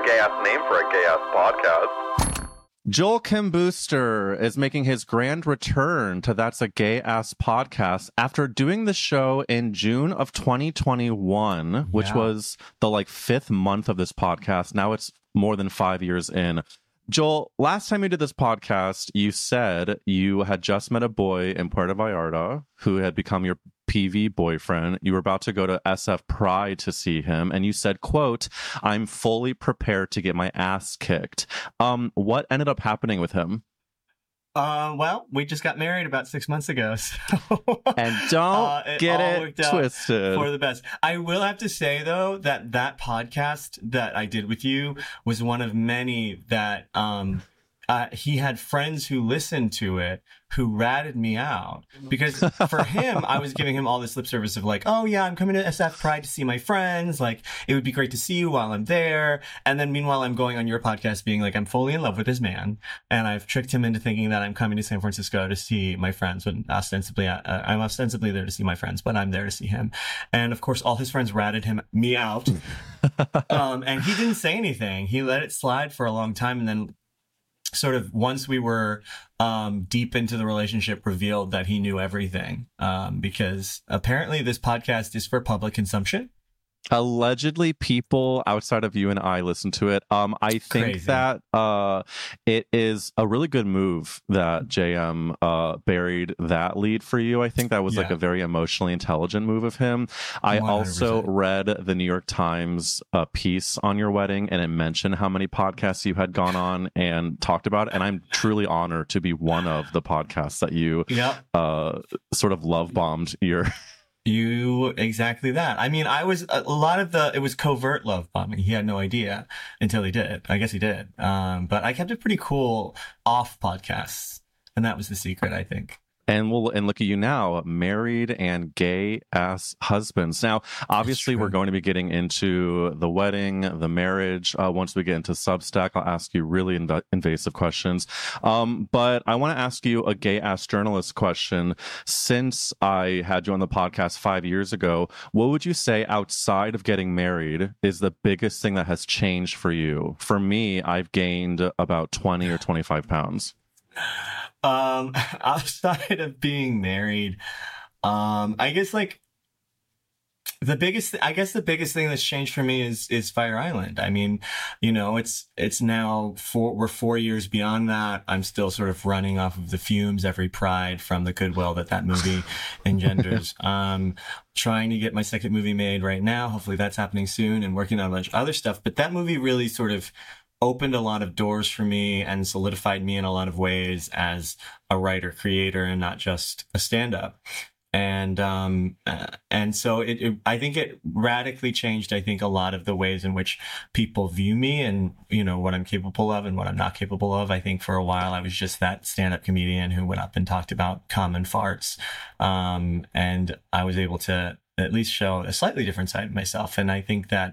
gay ass name for a gay ass podcast. Joel Kim Booster is making his grand return to That's a Gay Ass Podcast after doing the show in June of 2021, which was the fifth month of this podcast. Now it's more than 5 years in. Joel, last time you did this podcast, you said you had just met a boy in Puerto Vallarta who had become your PV boyfriend. You were about to go to SF Pride to see him, and you said, quote, "I'm fully prepared to get my ass kicked." What ended up happening with him? Well, we just got married about 6 months ago. So and don't get it twisted. For the best. I will have to say, though, that podcast that I did with you was one of many that he had friends who listened to it who ratted me out. Because for him, I was giving him all this lip service of oh yeah, I'm coming to SF Pride to see my friends. It would be great to see you while I'm there. And then meanwhile, I'm going on your podcast being I'm fully in love with this man. And I've tricked him into thinking that I'm coming to San Francisco to see my friends. When ostensibly, I'm ostensibly there to see my friends, but I'm there to see him. And of course, all his friends ratted me out. And he didn't say anything. He let it slide for a long time. And then sort of once we were deep into the relationship, revealed that he knew everything, because apparently this podcast is for public consumption. Allegedly, people outside of you and I listen to it. I think Crazy. that it is a really good move that JM buried that lead for you. I think that was a very emotionally intelligent move of him. I 100%. also read the New York Times piece on your wedding, and it mentioned how many podcasts you had gone on and talked about it. And I'm truly honored to be one of the podcasts that you sort of love bombed your. You exactly that. I mean, I was it was covert love bombing. He had no idea until he did. I guess he did. But I kept it pretty cool off podcasts, and that was the secret, I think. And look at you now, married and gay ass husbands. Now, obviously, we're going to be getting into the wedding, the marriage. Once we get into Substack, I'll ask you really invasive questions. But I want to ask you a gay ass journalist question. Since I had you on the podcast 5 years ago, what would you say outside of getting married is the biggest thing that has changed for you? For me, I've gained about 20 or 25 pounds. Outside of being married, I guess the biggest thing that's changed for me is Fire Island. I mean, it's now we're 4 years beyond that. I'm still sort of running off of the fumes every Pride from the goodwill that movie engenders. Trying to get my second movie made right now. Hopefully that's happening soon, and working on a bunch of other stuff. But that movie really sort of opened a lot of doors for me and solidified me in a lot of ways as a writer creator and not just a stand-up. And so I think it radically changed, I think, a lot of the ways in which people view me and, what I'm capable of and what I'm not capable of. I think for a while I was just that stand-up comedian who went up and talked about common farts. And I was able to at least show a slightly different side of myself. And I think that,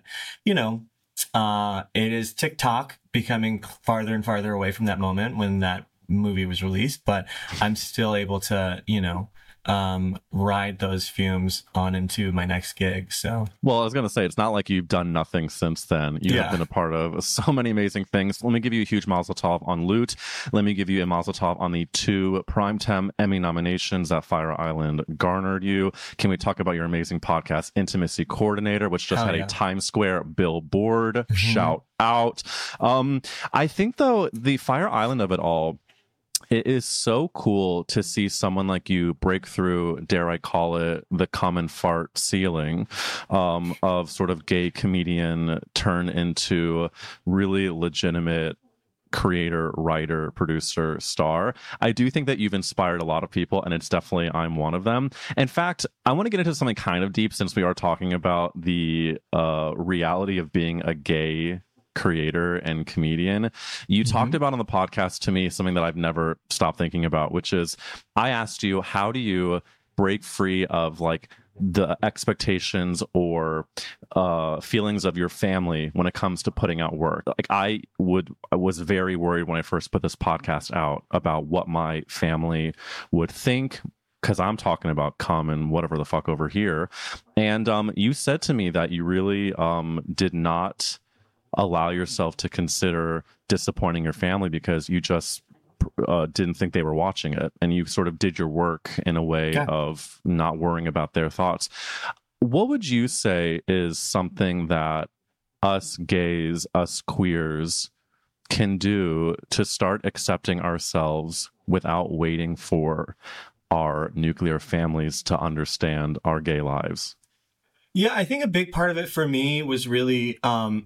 it is TikTok becoming farther and farther away from that moment when that movie was released, but I'm still able to, ride those fumes on into my next gig. So, well, I was going to say, it's not like you've done nothing since then. You have been a part of so many amazing things. Let me give you a huge mazel tov on Loot. Let me give you a mazel tov on the 2 Primetime Emmy nominations that Fire Island garnered you. Can we talk about your amazing podcast, Intimacy Coordinator, which just had a Times Square billboard? Mm-hmm. Shout out. I think, though, the Fire Island of it all, it is so cool to see someone like you break through, dare I call it, the common fart ceiling of sort of gay comedian turn into really legitimate creator, writer, producer, star. I do think that you've inspired a lot of people, and it's definitely I'm one of them. In fact, I want to get into something kind of deep since we are talking about the reality of being a gay creator and comedian. You talked about on the podcast to me something that I've never stopped thinking about, which is I asked you, how do you break free of the expectations or feelings of your family when it comes to putting out work? I was very worried when I first put this podcast out about what my family would think, because I'm talking about common whatever the fuck over here. And you said to me that you really did not allow yourself to consider disappointing your family because you just didn't think they were watching it, and you sort of did your work in a way of not worrying about their thoughts. What would you say is something that us gays, us queers can do to start accepting ourselves without waiting for our nuclear families to understand our gay lives? Yeah, I think a big part of it for me was really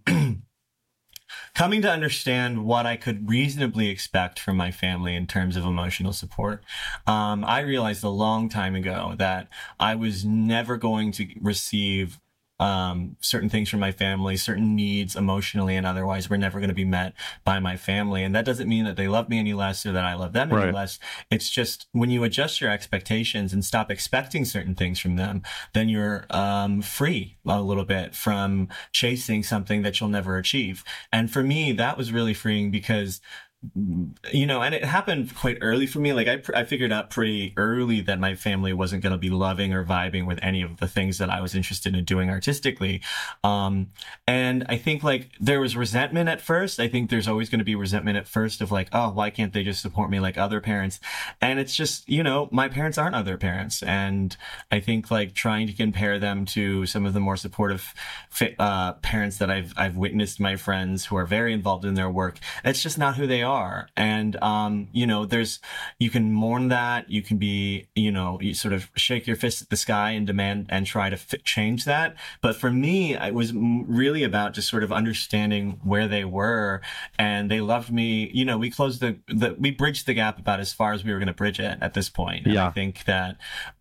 coming to understand what I could reasonably expect from my family in terms of emotional support. I realized a long time ago that I was never going to receive certain things from my family, certain needs emotionally and otherwise were never going to be met by my family. And that doesn't mean that they love me any less or that I love them any less. It's just when you adjust your expectations and stop expecting certain things from them, then you're free a little bit from chasing something that you'll never achieve. And for me, that was really freeing because you know, and it happened quite early for me. Like I figured out pretty early that my family wasn't going to be loving or vibing with any of the things that I was interested in doing artistically. And I think like there was resentment at first. I think there's always going to be resentment at first of like, oh, why can't they just support me like other parents? And it's just, you know, my parents aren't other parents. And I think like trying to compare them to some of the more supportive parents that I've witnessed, my friends who are very involved in their work, it's just not who they are. And, you know, you can mourn that. You can be, you know, you sort of shake your fist at the sky and demand and try to change that. But for me, it was really about just sort of understanding where they were, and they loved me. You know, we closed we bridged the gap about as far as we were going to bridge it at this point. And I think that,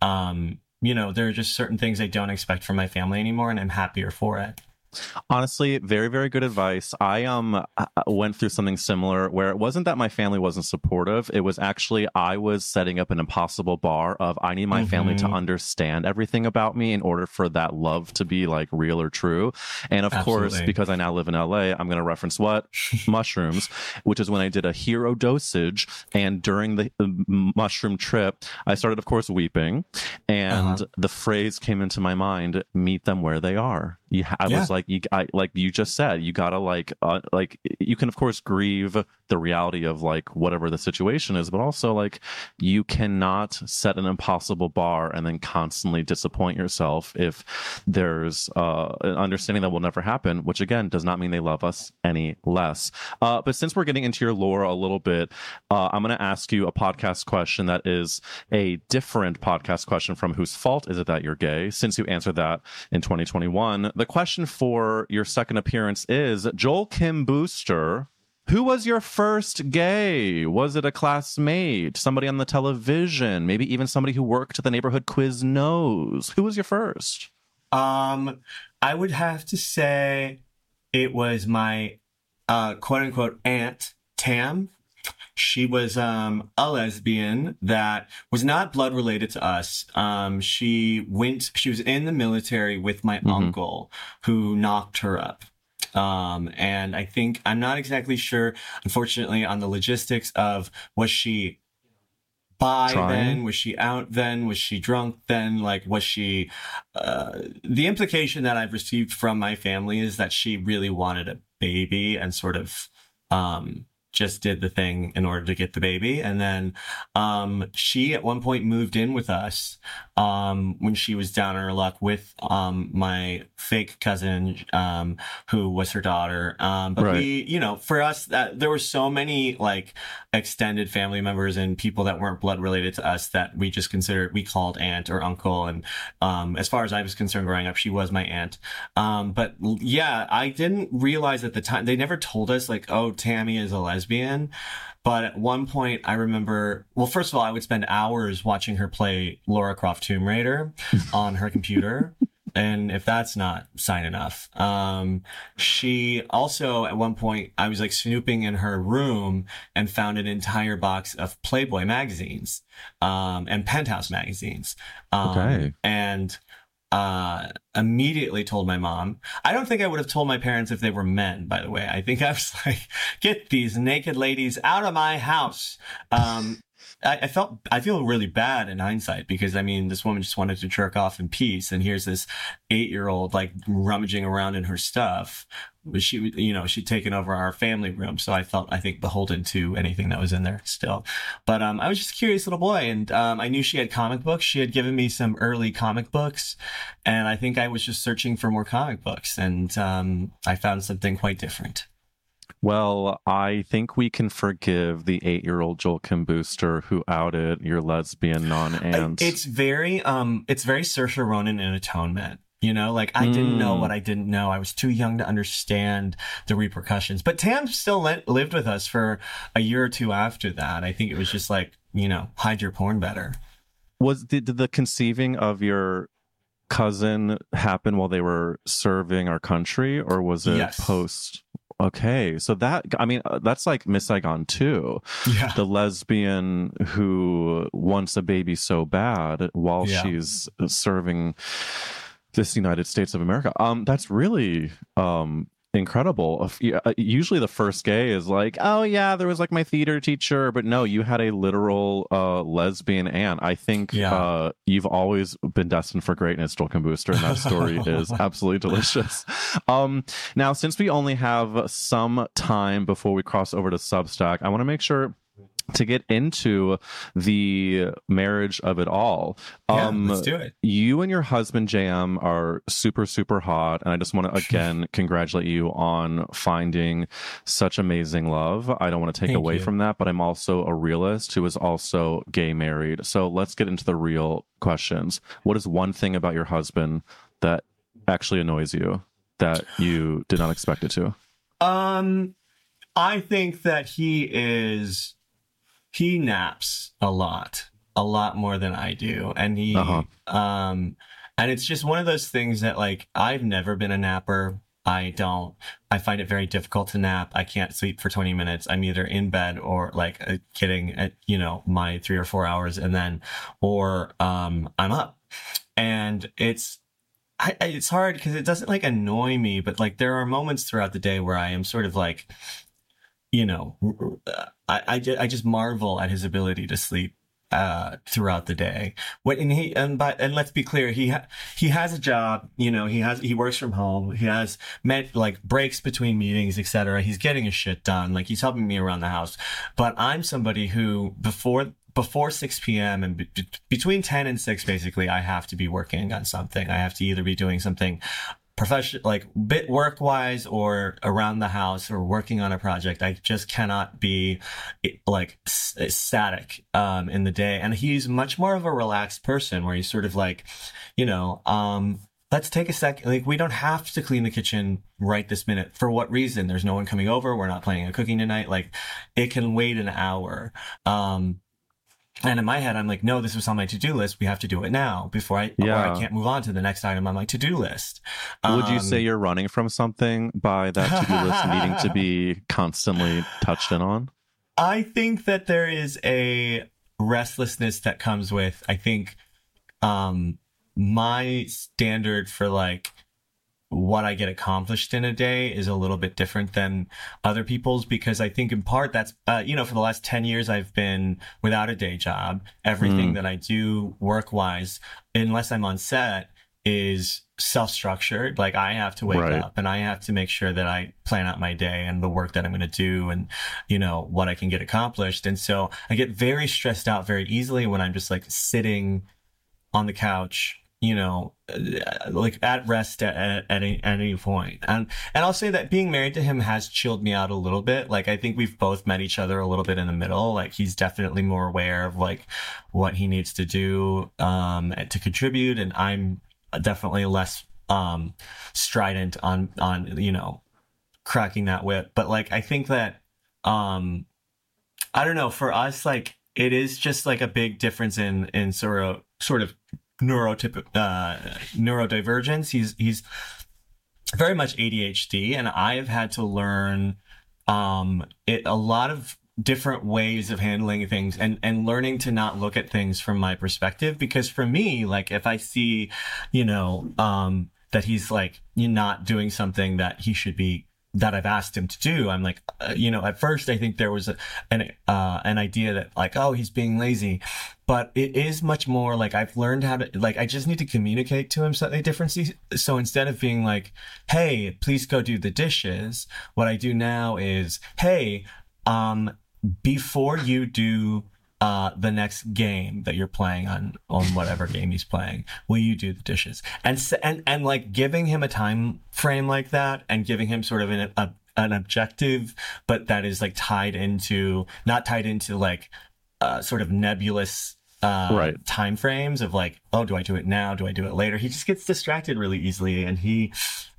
you know, there are just certain things I don't expect from my family anymore, and I'm happier for it. Honestly, very, very good advice. I went through something similar where it wasn't that my family wasn't supportive. It was actually I was setting up an impossible bar of I need my family to understand everything about me in order for that love to be like real or true. And of course, because I now live in LA, I'm going to reference what? Mushrooms, which is when I did a hero dosage. And during the mushroom trip, I started, of course, weeping. And the phrase came into my mind, meet them where they are. I was like, like you just said, you gotta like you can of course grieve the reality of like whatever the situation is, but also like you cannot set an impossible bar and then constantly disappoint yourself if there's an understanding that will never happen, which again does not mean they love us any less. But since we're getting into your lore a little bit, I'm going to ask you a podcast question that is a different podcast question from Whose Fault Is It That You're Gay? Since you answered that in 2021, the question for your second appearance is, Joel Kim Booster, who was your first gay? Was it a classmate, somebody on the television, maybe even somebody who worked at the neighborhood Quiznos? Who was your first? I would have to say it was my quote unquote aunt Tam. She was a lesbian that was not blood related to us. She was in the military with my uncle who knocked her up. And I think, I'm not exactly sure, unfortunately, on the logistics of, was she bi then? Was she out then? Was she drunk then? Like, was she, the implication that I've received from my family is that she really wanted a baby and sort of, just did the thing in order to get the baby. And then she at one point moved in with us when she was down on her luck with my fake cousin who was her daughter. But we, you know, for us, there were so many like extended family members and people that weren't blood related to us that we just we called aunt or uncle. And as far as I was concerned growing up, she was my aunt. But yeah, I didn't realize at the time, they never told us like, oh, Tammy is a lesbian. But at one point I remember, well, first of all, I would spend hours watching her play Lara Croft Tomb Raider on her computer. And if that's not sign enough, she also, at one point, I was like snooping in her room and found an entire box of Playboy magazines, and Penthouse magazines. And immediately told my mom. I don't think I would have told my parents if they were men, by the way. I think I was like, get these naked ladies out of my house. I feel really bad in hindsight because I mean, this woman just wanted to jerk off in peace. And here's this 8-year-old like rummaging around in her stuff. She'd taken over our family room. So I think beholden to anything that was in there still. But, I was just a curious little boy and, I knew she had comic books. She had given me some early comic books and I think I was just searching for more comic books and, I found something quite different. Well, I think we can forgive the 8-year-old Joel Kim Booster who outed your lesbian non-aunt. It's very Saoirse Ronan in Atonement. You know, like I didn't know what I didn't know. I was too young to understand the repercussions. But Tam still lived with us for a year or two after that. I think it was just like, hide your porn better. Did the conceiving of your cousin happen while they were serving our country, or was it post? Okay, so that's like Miss Saigon too. Yeah. The lesbian who wants a baby so bad while she's serving this United States of America. That's really incredible. Usually the first gay is like, oh yeah, there was like my theater teacher, but no, you had a literal lesbian aunt. I think you've always been destined for greatness, Joel Kim Booster, and that story is absolutely delicious. Now, since we only have some time before we cross over to Substack, I want to make sure to get into the marriage of it all. Let's do it. You and your husband JM are super, super hot, and I just want to again congratulate you on finding such amazing love. I don't want to take away from that, but I'm also a realist who is also gay married. So let's get into the real questions. What is one thing about your husband that actually annoys you that you did not expect it to? I think that he naps a lot more than I do. And and it's just one of those things that like, I've never been a napper. I find it very difficult to nap. I can't sleep for 20 minutes. I'm either in bed or like getting at, my 3 or 4 hours or I'm up. And it's hard because it doesn't like annoy me, but like there are moments throughout the day where I am sort of like, I just marvel at his ability to sleep throughout the day. And let's be clear, he has a job. He works from home. He has like breaks between meetings, etc. He's getting his shit done. Like he's helping me around the house. But I'm somebody who before 6 p.m. and between 10 and 6, basically, I have to be working on something. I have to either be doing something professional, like bit work wise or around the house or working on a project. I just cannot be like static, in the day. And he's much more of a relaxed person where he's sort of like, let's take a second. Like we don't have to clean the kitchen right this minute. For what reason? There's no one coming over. We're not planning on cooking tonight. Like it can wait an hour. And in my head, I'm like, no, this was on my to-do list. We have to do it now or I can't move on to the next item on my to-do list. Would you say you're running from something by that to-do list needing to be constantly touched in on? I think that there is a restlessness that comes with, I think, my standard for like what I get accomplished in a day is a little bit different than other people's, because I think in part that's, for the last 10 years, I've been without a day job. Everything that I do work wise, unless I'm on set, is self-structured. Like I have to wake up and I have to make sure that I plan out my day and the work that I'm going to do and, what I can get accomplished. And so I get very stressed out very easily when I'm just like sitting on the couch, like at rest at any point. And I'll say that being married to him has chilled me out a little bit. Like I think we've both met each other a little bit in the middle. Like he's definitely more aware of like what he needs to do to contribute, and I'm definitely less strident on cracking that whip. But like I think that I don't know, for us, like it is just like a big difference in sort of neurodivergence. He's very much ADHD, and I've had to learn a lot of different ways of handling things and learning to not look at things from my perspective. Because for me, like if I see, that he's like not doing something that he should be that I've asked him to do. I'm like, at first I think there was an idea that like, oh, he's being lazy, but it is much more like I've learned how to, like, I just need to communicate to him slightly differently. So instead of being like, hey, please go do the dishes, what I do now is, hey, before you do the next game that you're playing on whatever game he's playing, will you do the dishes? And like giving him a time frame like that, and giving him sort of an objective, but that is like not tied into like sort of nebulous time frames of like, oh, do I do it now? Do I do it later? He just gets distracted really easily, and he,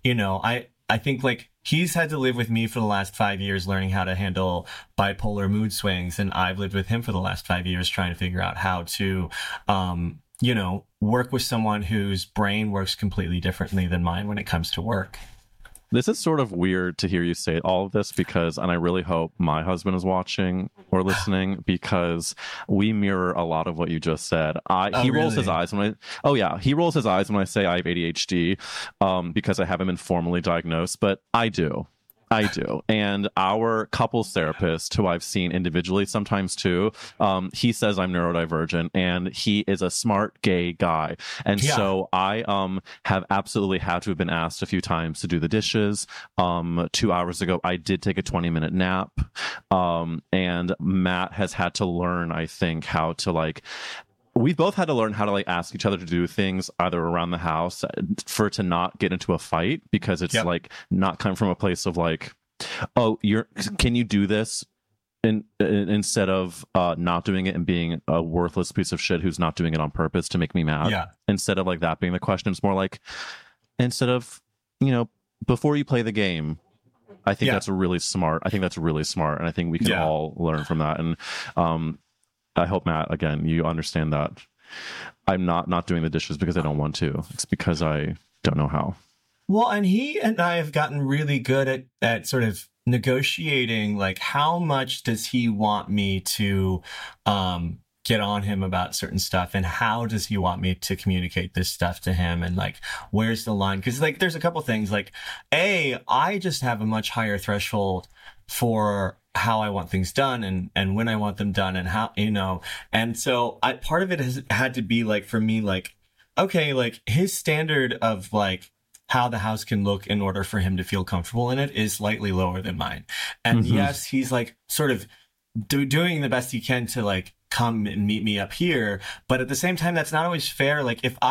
I think like he's had to live with me for the last 5 years learning how to handle bipolar mood swings, and I've lived with him for the last 5 years trying to figure out how to work with someone whose brain works completely differently than mine when it comes to work. This is sort of weird to hear you say all of this because, and I really hope my husband is watching or listening, because we mirror a lot of what you just said. He rolls his eyes when he rolls his eyes when I say I have ADHD, because I haven't been formally diagnosed, but I do. And our couples therapist, who I've seen individually sometimes too, he says I'm neurodivergent, and he is a smart gay guy. And so I have absolutely had to have been asked a few times to do the dishes. 2 hours ago, I did take a 20-minute nap. And Matt has had to learn, I think, how to like... We've both had to learn how to like ask each other to do things either around the house for it to not get into a fight, because it's like not coming from a place of like, oh, can you do this? Instead of not doing it and being a worthless piece of shit who's not doing it on purpose to make me mad. Yeah. Instead of like that being the question, it's more like, instead of, before you play the game, I think that's really smart. And I think we can all learn from that. And I hope, Matt, again, you understand that I'm not doing the dishes because I don't want to. It's because I don't know how. Well, and he and I have gotten really good at sort of negotiating, like, how much does he want me to get on him about certain stuff, and how does he want me to communicate this stuff to him, and like, where's the line? Because like, there's a couple things like, I just have a much higher threshold for how I want things done and when I want them done, and how, and so part of it has had to be like, for me, like, okay, like his standard of like how the house can look in order for him to feel comfortable in it is slightly lower than mine. And yes, he's like sort of doing the best he can to like come and meet me up here. But at the same time, that's not always fair. Like if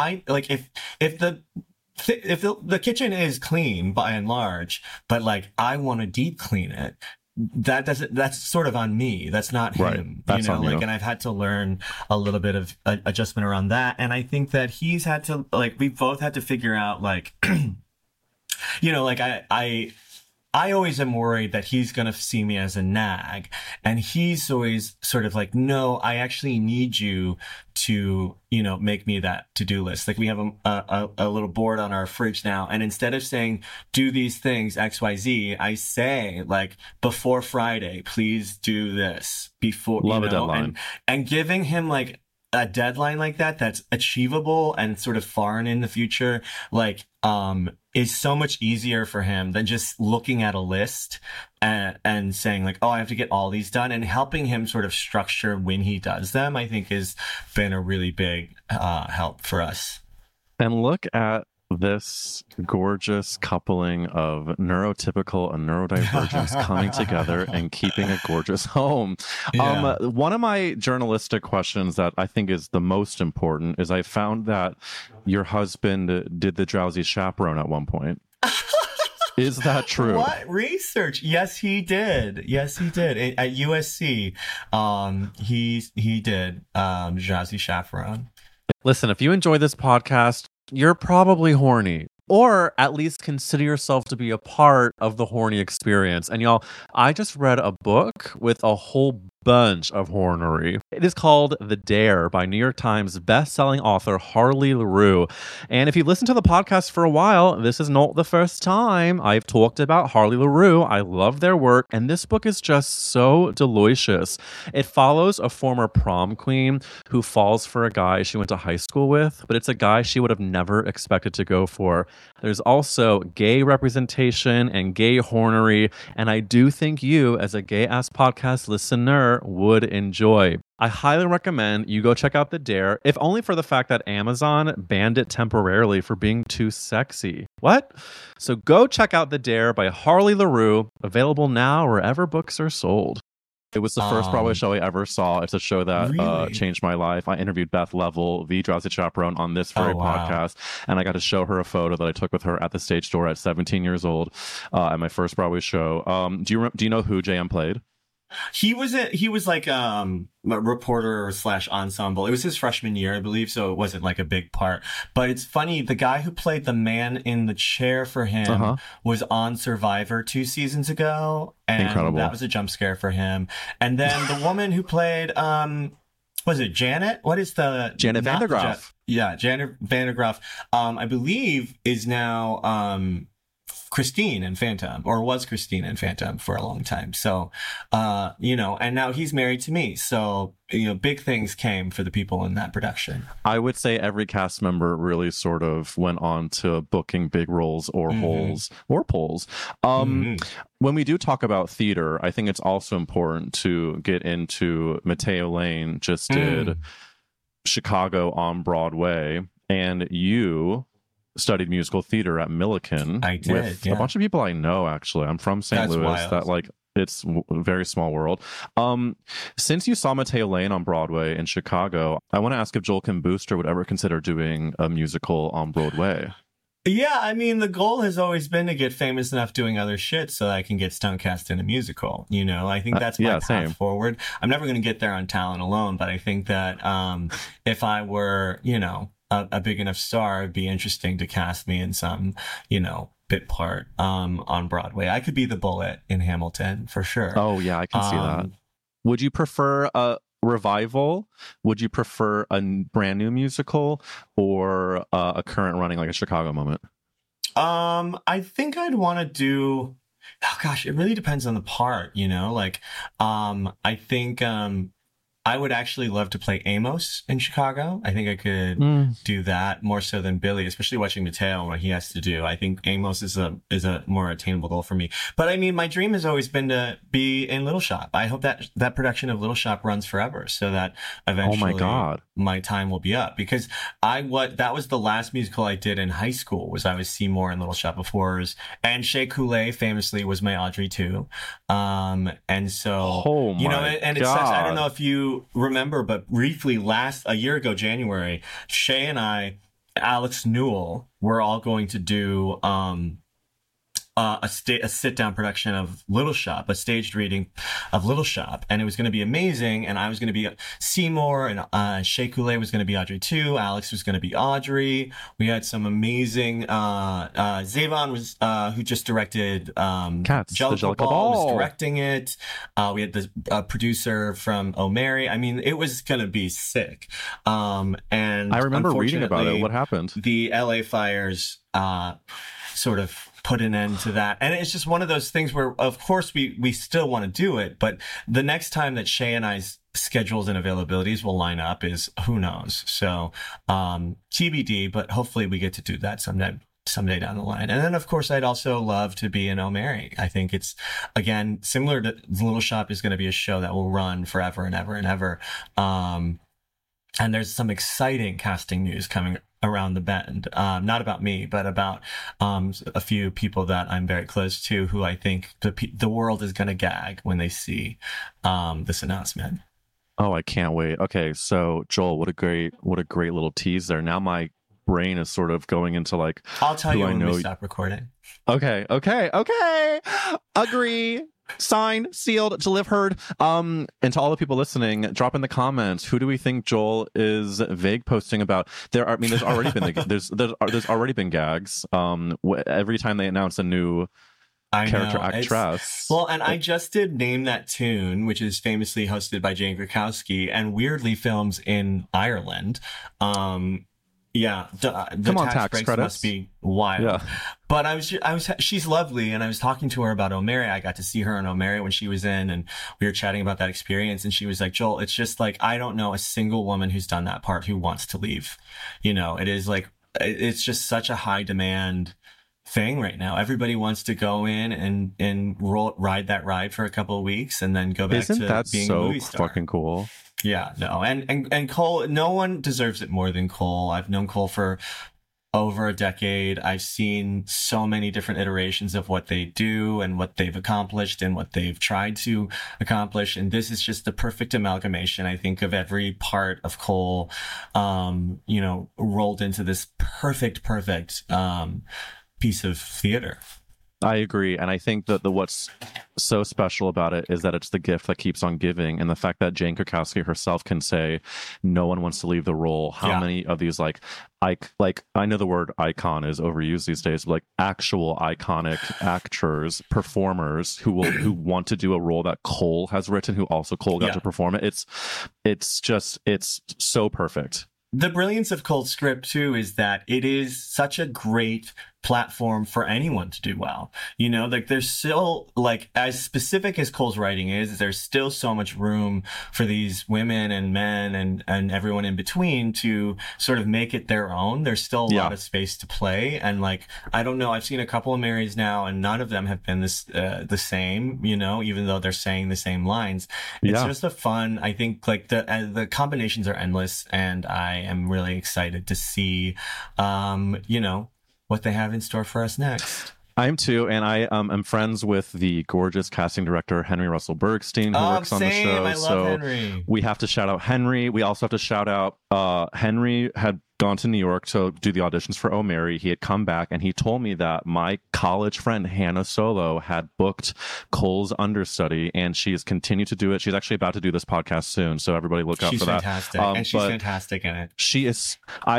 the kitchen is clean by and large, but like I want to deep clean it, that's sort of on me. That's not him. That's on you. And I've had to learn a little bit of adjustment around that. And I think that he's had to, like, we've both had to figure out, like, like I always am worried that he's going to see me as a nag. And he's always sort of like, no, I actually need you to, make me that to-do list. Like we have a little board on our fridge now. And instead of saying, do these things, X, Y, Z, I say like, before Friday, please do this before, Love a deadline. And giving him like a deadline like that's achievable and sort of far and in the future, like, is so much easier for him than just looking at a list and saying like, oh, I have to get all these done, and helping him sort of structure when he does them, I think has been a really big help for us. And look at this gorgeous coupling of neurotypical and neurodivergence coming together and keeping a gorgeous home. Yeah. One of my journalistic questions that I think is the most important is I found that your husband did the Drowsy Chaperone at one point. Is that true? What research? Yes, he did. At USC, he did Drowsy Chaperone. Listen, if you enjoy this podcast, you're probably horny, or at least consider yourself to be a part of the horny experience. And y'all, I just read a book with a whole bunch of hornery. It is called The Dare by New York Times bestselling author Harley LaRue. And if you've listened to the podcast for a while, this is not the first time I've talked about Harley LaRue. I love their work, and this book is just so delicious. It follows a former prom queen who falls for a guy she went to high school with, but it's a guy she would have never expected to go for. There's also gay representation and gay hornery, and I do think you, as a gay-ass podcast listener, would enjoy. I highly recommend you go check out The Dare, if only for the fact that Amazon banned it temporarily for being too sexy. What? So go check out The Dare by Harley LaRue, available now wherever books are sold. It was the first Broadway show I ever saw. It's a show that really? Changed my life. I interviewed Beth Level, the Drowsy Chaperone, on this very podcast, and I got to show her a photo that I took with her at the stage door at 17 years old at my first Broadway show. Do you know who JM played? He was like a reporter / ensemble. It was his freshman year, I believe, so it wasn't like a big part. But it's funny, the guy who played the man in the chair for him was on Survivor 2 seasons ago, and incredible. That was a jump scare for him. And then the woman who played was it Janet? What is the Janet Vandergraaf? Janet Vandergraaf. I believe is now Christine and Phantom, or was Christine and Phantom for a long time. So, and now he's married to me. So, big things came for the people in that production. I would say every cast member really sort of went on to booking big roles or holes or poles. When we do talk about theater, I think it's also important to get into Matteo Lane just did Chicago on Broadway, and you studied musical theater at Millikan. I did, with a bunch of people I know, actually. I'm from St. Louis. Wild. That it's a very small world. Since you saw Matteo Lane on Broadway in Chicago, I want to ask if Joel Kim Booster would ever consider doing a musical on Broadway. Yeah, I mean, the goal has always been to get famous enough doing other shit so that I can get stunt cast in a musical. I think that's my path forward. I'm never going to get there on talent alone, but I think that if I were, a big enough star, it'd be interesting to cast me in some, bit part on Broadway. I could be the Bullet in Hamilton for sure. Oh yeah, I can see that. Would you prefer a revival? Would you prefer a brand new musical or a current running, like a Chicago moment? I think I'd want to do. Oh gosh, it really depends on the part. I think I would actually love to play Amos in Chicago. I think I could do that more so than Billy, especially watching Matteo and what he has to do. I think Amos is a more attainable goal for me. But I mean, my dream has always been to be in Little Shop. I hope that production of Little Shop runs forever, so that eventually my time will be up. Because that was the last musical I did in high school. I was Seymour in Little Shop of Horrors, and Shea Coulee famously was my Audrey too. And so and it sucks. I don't know if you remember, but briefly a year ago, January, Shay and I, Alex Newell, we're all going to do a sit-down production of Little Shop, a staged reading of Little Shop, and it was going to be amazing. And I was going to be Seymour, and Shea Coulee was going to be Audrey too. Alex was going to be Audrey. We had some amazing. Zayvon was who just directed Cats. Jellicle Ball was directing it. We had the producer from O'Mary. I mean, it was going to be sick. And I remember reading about it. What happened? The LA fires sort of put an end to that. And it's just one of those things where, of course, we still want to do it, but the next time that Shay and I's schedules and availabilities will line up is who knows. So TBD, but hopefully we get to do that someday down the line. And then, of course, I'd also love to be in O'Mary. I think it's, again, similar to Little Shop is going to be a show that will run forever and ever and ever. And there's some exciting casting news coming around the bend. Not about me, but about a few people that I'm very close to who I think the world is going to gag when they see this announcement. Oh, I can't wait. Okay, so Joel, what a great little tease there. Now my brain is sort of going into like, I'll tell you when we stop recording. Okay. Agree. Signed, sealed, to live heard. And to all the people listening, drop in the comments, who do we think Joel is vague posting about? There's already been there's already been gags. Every time they announce a new I character know. actress. Well, and I just did Name That Tune, which is famously hosted by Jane Krakowski and weirdly films in Ireland. Yeah, the Come on, tax tax breaks credits. must be wild. Yeah. But she's lovely, and I was talking to her about O'Mary. I got to see her in O'Mary when she was in, and we were chatting about that experience. And she was like, "Joel, it's just like I don't know a single woman who's done that part who wants to leave. You know, it is like it's just such a high demand thing right now. Everybody wants to go in and ride that ride for a couple of weeks, and then go back Isn't to that being a so movie star." fucking cool? Yeah, no, and Cole, no one deserves it more than Cole. I've known Cole for over a decade. I've seen so many different iterations of what they do and what they've accomplished and what they've tried to accomplish. And this is just the perfect amalgamation, I think, of every part of Cole, rolled into this perfect piece of theater. I agree. And I think that what's so special about it is that it's the gift that keeps on giving. And the fact that Jane Krakowski herself can say, no one wants to leave the role. How many of these, I know the word icon is overused these days, but like actual iconic actors, performers who want to do a role that Cole has written, who also Cole got to perform it. It's so perfect. The brilliance of Cole's script, too, is that it is such a great platform for anyone to do well. You know, like there's still, like, as specific as Cole's writing is, there's still so much room for these women and men and everyone in between to sort of make it their own. There's still a lot of space to play. And like, I don't know, I've seen a couple of Marys now and none of them have been the same, you know, even though they're saying the same lines. It's just a fun, I think, like the combinations are endless, and I am really excited to see, what they have in store for us next. I am too, and I am friends with the gorgeous casting director Henry Russell Bergstein, who works on the show. I love Henry. We have to shout out Henry. We also have to shout out Henry had gone to New York to do the auditions for O'Mary. He had come back and he told me that my college friend Hannah Solo had booked Cole's understudy, and she has continued to do it. She's actually about to do this podcast soon, so everybody look out for that. She's fantastic, and she's fantastic in it. She is.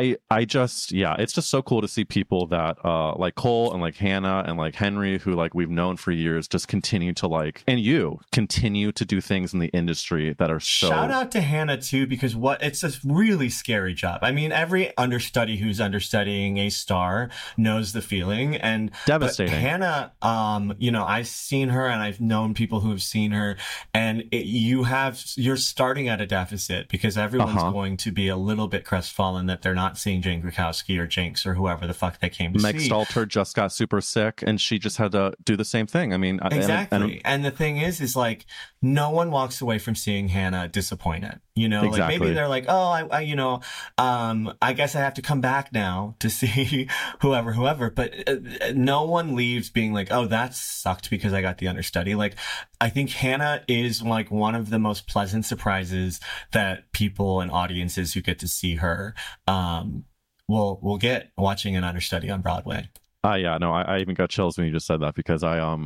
It's just so cool to see people that like Cole and like Hannah and like Henry, who like we've known for years, just continue to continue to do things in the industry that are so. Shout out to Hannah too, because it's a really scary job. I mean, every understudy who's understudying a star knows the feeling, and devastating. Hannah, I've seen her and I've known people who have seen her, and you're starting at a deficit because everyone's going to be a little bit crestfallen that they're not seeing Jane Krakowski or Jinx or whoever the fuck they came to see. Meg Stalter just got super sick and she just had to do the same thing. I mean, exactly. And the thing is like no one walks away from seeing Hannah disappointed. You know, exactly. Like maybe they're like, oh, I guess I have to come back now to see whoever. But no one leaves being like, oh, that sucked because I got the understudy. Like, I think Hannah is like one of the most pleasant surprises that people and audiences who get to see her will get watching an understudy on Broadway. I even got chills when you just said that, because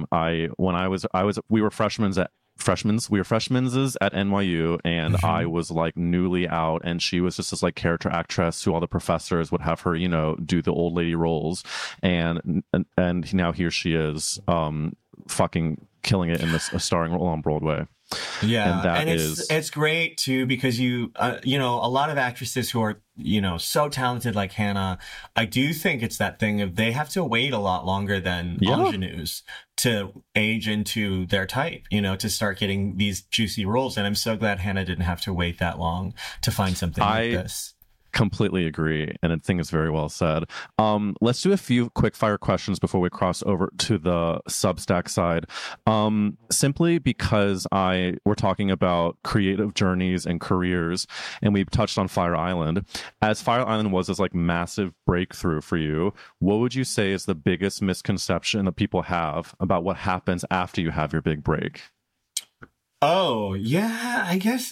we were freshmen at NYU, and I was like newly out, and she was just this like character actress who all the professors would have her, do the old lady roles, and now here she is, fucking killing it in this starring role on Broadway. Yeah, and it's great too, because a lot of actresses who are so talented like Hannah, I do think it's that thing of they have to wait a lot longer than ingenues to age into their type, to start getting these juicy roles. And I'm so glad Hannah didn't have to wait that long to find something like this. Completely agree, and I think it's very well said. Let's do a few quick fire questions before we cross over to the Substack side. Simply because we're talking about creative journeys and careers, and we've touched on Fire Island. As Fire Island was this like massive breakthrough for you, what would you say is the biggest misconception that people have about what happens after you have your big break? Oh yeah, I guess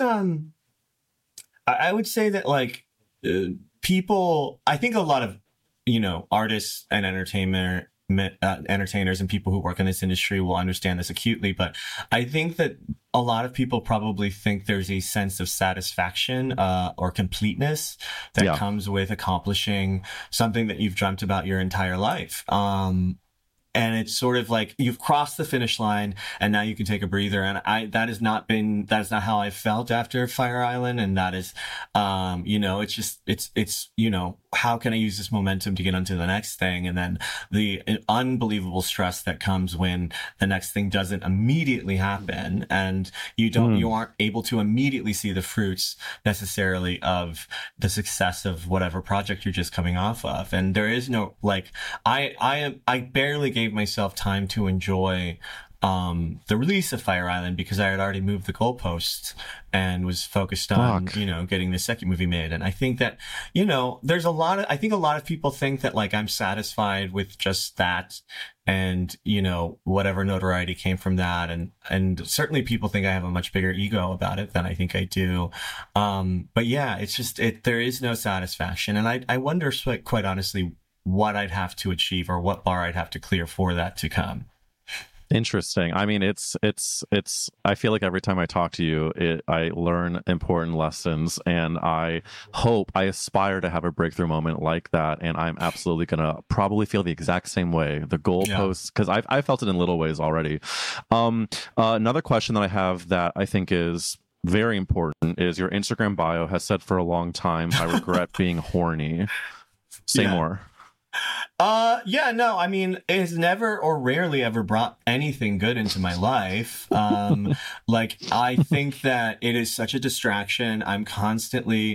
I would say that like. People, I think a lot of, artists and entertainers and people who work in this industry will understand this acutely. But I think that a lot of people probably think there's a sense of satisfaction or completeness that comes with accomplishing something that you've dreamt about your entire life. and it's sort of like you've crossed the finish line and now you can take a breather. And that is not how I felt after Fire Island. And that is, it's, how can I use this momentum to get onto the next thing? And then the unbelievable stress that comes when the next thing doesn't immediately happen and you aren't able to immediately see the fruits necessarily of the success of whatever project you're just coming off of. And there is no, like, I barely gave myself time to enjoy the release of Fire Island because I had already moved the goalposts and was focused on, getting the second movie made. And I think that, there's I think a lot of people think that like I'm satisfied with just that and, whatever notoriety came from that. And certainly people think I have a much bigger ego about it than I think I do. But yeah, it's just, there is no satisfaction. And I wonder, quite honestly, what I'd have to achieve or what bar I'd have to clear for that to come. Interesting. I mean, it's, I feel like every time I talk to you, I learn important lessons, and I aspire to have a breakthrough moment like that. And I'm absolutely going to probably feel the exact same way. The goalposts, because I felt it in little ways already. Another question that I have that I think is very important is your Instagram bio has said for a long time, I regret being horny. Say more. No, I mean, it has never or rarely ever brought anything good into my life. Like, I think that it is such a distraction. I'm constantly,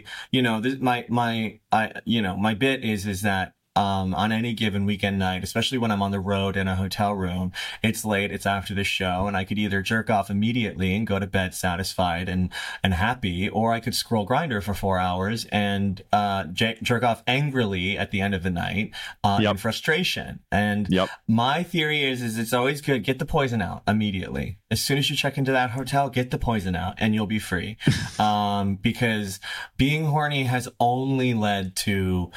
my bit is that, on any given weekend night, especially when I'm on the road in a hotel room, it's late, it's after the show, and I could either jerk off immediately and go to bed satisfied and happy, or I could scroll Grindr for 4 hours and jerk off angrily at the end of the night in frustration. And my theory is it's always good. Get the poison out immediately. As soon as you check into that hotel, get the poison out and you'll be free. Because being horny has only led to,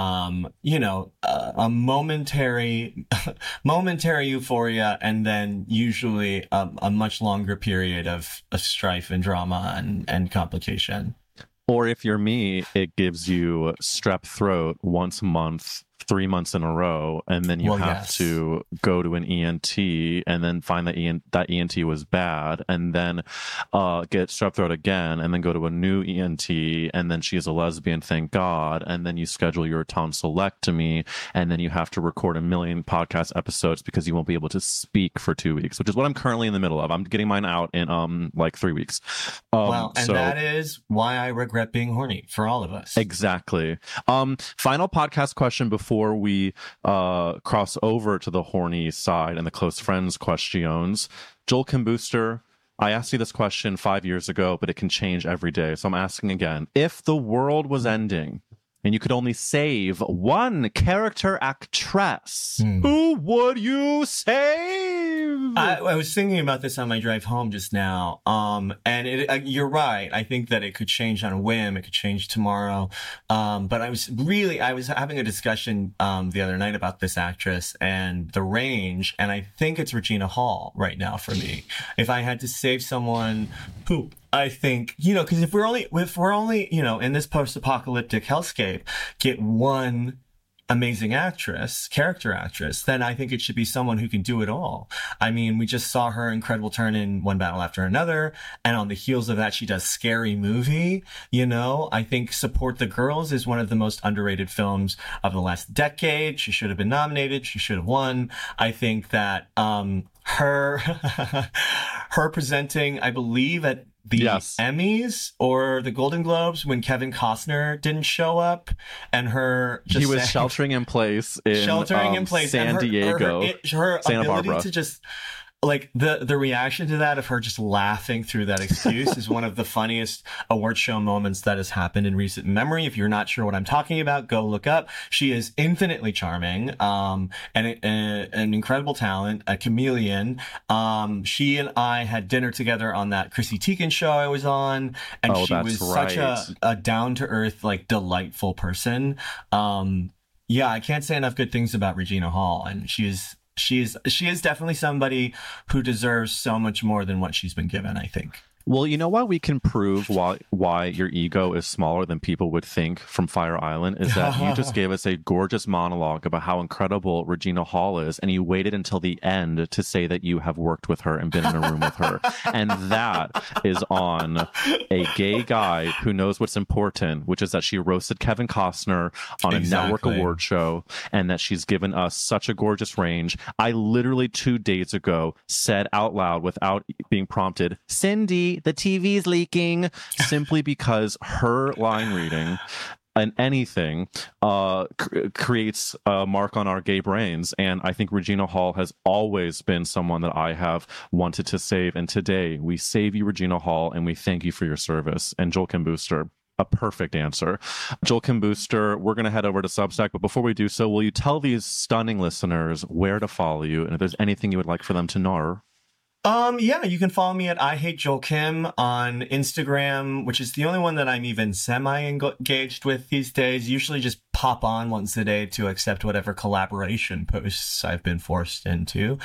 a momentary euphoria, and then usually a much longer period of strife and drama and complication. Or if you're me, it gives you strep throat once a month, 3 months in a row, and then you have to go to an ENT and then find that ENT was bad, and then get strep throat again, and then go to a new ENT, and then she's a lesbian, thank God, and then you schedule your tonsillectomy, and then you have to record 1 million podcast episodes because you won't be able to speak for 2 weeks, which is what I'm currently in the middle of. I'm getting mine out in like 3 weeks. That is why I regret being horny for all of us. Exactly. Final podcast question before we cross over to the horny side and the close friends questions. Joel Kim Booster, I asked you this question 5 years ago, but it can change every day. So I'm asking again. If the world was ending and you could only save one character actress, who would you save? I was thinking about this on my drive home just now. And you're right. I think that it could change on a whim. It could change tomorrow. But I was having a discussion the other night about this actress and the range, and I think it's Regina Hall right now for me. If I had to save someone who I think, because if we're only, in this post-apocalyptic hellscape, get one amazing character actress, then I think it should be someone who can do it all. I mean, we just saw her incredible turn in One Battle After Another, and on the heels of that, she does Scary Movie. I think Support the Girls is one of the most underrated films of the last decade. She should have been nominated. She should have won. I think that her presenting, I believe, at the Emmys or the Golden Globes when Kevin Costner didn't show up, and he was sheltering in place in San Diego, her Santa ability Barbara. to just like the reaction to that of her just laughing through that excuse is one of the funniest award show moments that has happened in recent memory. If you're not sure what I'm talking about, go look up. She is infinitely charming, and an incredible talent, a chameleon. She and I had dinner together on that Chrissy Teigen show I was on, and she was such a down to earth, like delightful person. I can't say enough good things about Regina Hall, and she is definitely somebody who deserves so much more than what she's been given, I think. Well, you know why we can prove why your ego is smaller than people would think from Fire Island is that you just gave us a gorgeous monologue about how incredible Regina Hall is, and you waited until the end to say that you have worked with her and been in a room with her. And that is on a gay guy who knows what's important, which is that she roasted Kevin Costner on a network award show, and that she's given us such a gorgeous range. I literally 2 days ago said out loud without being prompted, Cindy, the TV's leaking, simply because her line reading and anything creates a mark on our gay brains. And I think Regina Hall has always been someone that I have wanted to save. And today we save you, Regina Hall, and we thank you for your service. And Joel Kim Booster, a perfect answer. Joel Kim Booster, we're going to head over to Substack, but before we do so, will you tell these stunning listeners where to follow you and if there's anything you would like for them to know? Yeah, you can follow me at I Hate Joel Kim on Instagram, which is the only one that I'm even semi-engaged with these days. Usually just pop on once a day to accept whatever collaboration posts I've been forced into.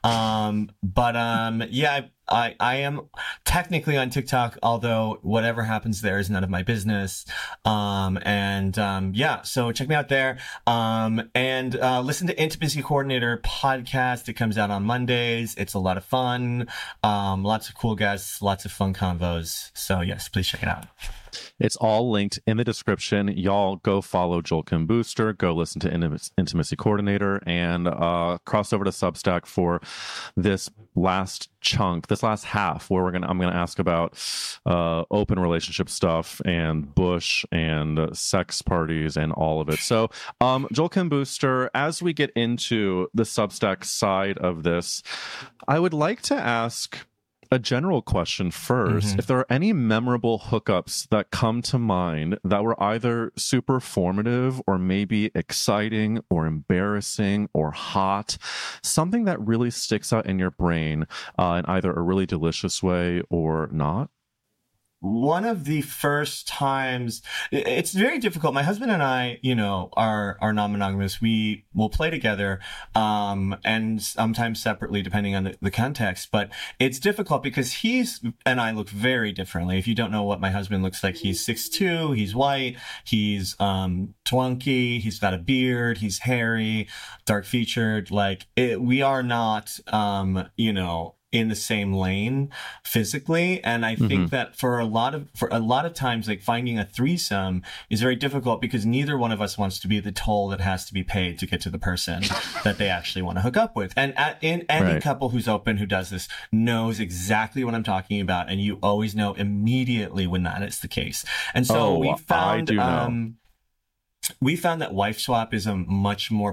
Yeah, I am technically on TikTok, although whatever happens there is none of my business. Yeah, so check me out there. Listen to Intimacy Coordinator podcast. It comes out on Mondays. It's a lot of fun. Lots of cool guests, lots of fun convos. So yes, please check it out. It's all linked in the description. Y'all go follow Joel Kim Booster, go listen to Intimacy Coordinator, and cross over to Substack for this last chunk, this last half, where I'm gonna ask about open relationship stuff and Bush and sex parties and all of it. So Joel Kim Booster, as we get into the Substack side of this, I would like to ask a general question first. Mm-hmm. If there are any memorable hookups that come to mind that were either super formative or maybe exciting or embarrassing or hot, something that really sticks out in your brain in either a really delicious way or not? One of the first times, it's very difficult. My husband and I, are non-monogamous. We will play together, and sometimes separately depending on the context, but it's difficult because he's and I look very differently. If you don't know what my husband looks like, he's 6'2", he's white, he's, twunky, he's got a beard, he's hairy, dark featured. We are not, in the same lane physically. And I think that for a lot of times, finding a threesome is very difficult because neither one of us wants to be the toll that has to be paid to get to the person that they actually want to hook up with. And in any couple who's open, who does this, knows exactly what I'm talking about. And you always know immediately when that is the case. And so we found, we found that Wife Swap is a much more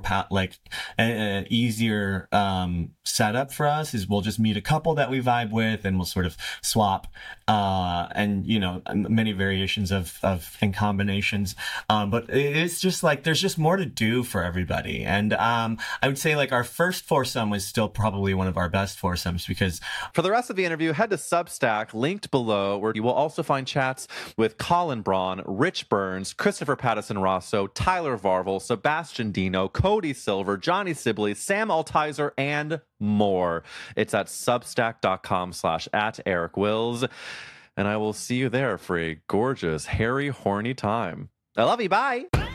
easier setup for us. Is we'll just meet a couple that we vibe with and we'll sort of swap and many variations of and combinations, but it's just there's just more to do for everybody. And I would say our first foursome was still probably one of our best foursomes, because for the rest of the interview, head to Substack, linked below, where you will also find chats with Colin Braun, Rich Burns, Christopher Patterson Rosso, Tyler Varvel, Sebastian Dino, Cody Silver, Johnny Sibley, Sam Altizer, and more. It's at substack.com/@EricWills. And I will see you there for a gorgeous, hairy, horny time. I love you. Bye.